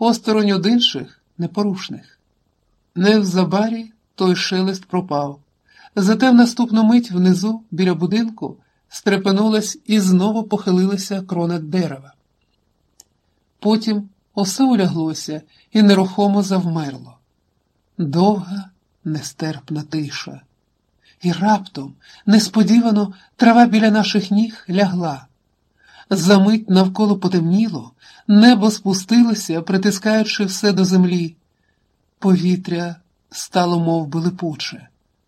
осторонь од інших, непорушних. Невзабарі той шелест пропав. Зате в наступну мить внизу, біля будинку, стрепенулась і знову похилилася крона дерева. Потім усе уляглося і нерухомо завмерло. Довга, нестерпна тиша. І раптом, несподівано, трава біля наших ніг лягла. Замить навколо потемніло, небо спустилося, притискаючи все до землі. Повітря стало мовби липуче.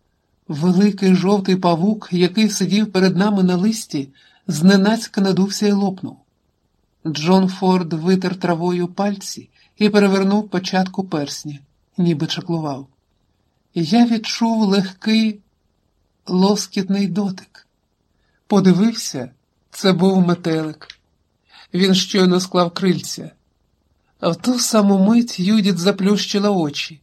Великий жовтий павук, який сидів перед нами на листі, зненацька надувся і лопнув. Джон Форд витер травою пальці і перевернув початку персня, ніби чаклував. Я відчув легкий, лоскітний дотик. Подивився, це був метелик. Він щойно склав крильця. А в ту саму мить Юдіт заплющила очі.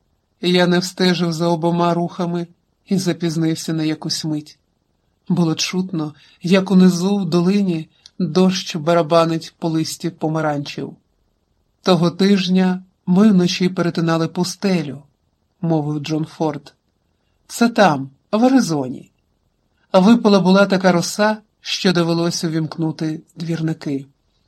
Я не встежив за обома рухами і запізнився на якусь мить. Було чутно, як унизу в долині дощ барабанить по листі помаранчів. Того тижня ми вночі перетинали пустелю, мовив Джон Форд. Це там, в Аризоні. А випала була така роса, що довелося увімкнути двірники.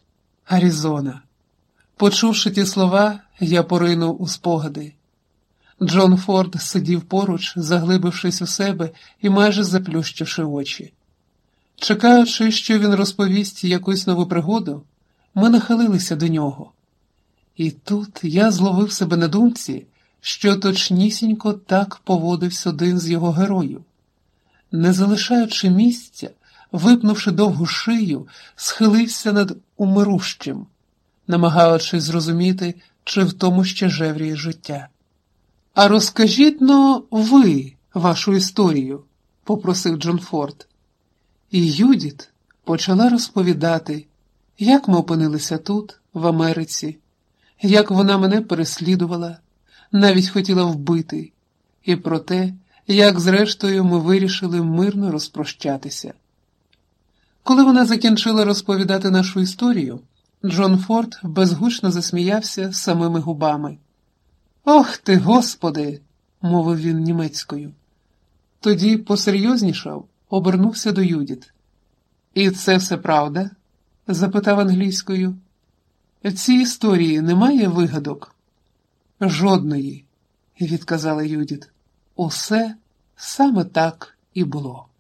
Аризона. Почувши ті слова, я поринув у спогади. Джон Форд сидів поруч, заглибившись у себе і майже заплющивши очі. Чекаючи, що він розповість якусь нову пригоду, ми нахилилися до нього. І тут я зловив себе на думці, що точнісінько так поводився один з його героїв. Не залишаючи місця, випнувши довгу шию, схилився над умирущим, намагаючись зрозуміти, чи в тому ще жевріє життя. «А розкажіть-но ви вашу історію», – попросив Джон Форд. І Юдіт почала розповідати, як ми опинилися тут, в Америці, як вона мене переслідувала, навіть хотіла вбити, і про те, як зрештою ми вирішили мирно розпрощатися. Коли вона закінчила розповідати нашу історію, Джон Форд безгучно засміявся самими губами. «Ох ти, Господи!» – мовив він німецькою. Тоді посерйознішав, обернувся до Юдіт. «І це все правда?» – запитав англійською. «В цій історії немає вигадок?» «Жодної», – відказала Юдіт. «Усе саме так і було».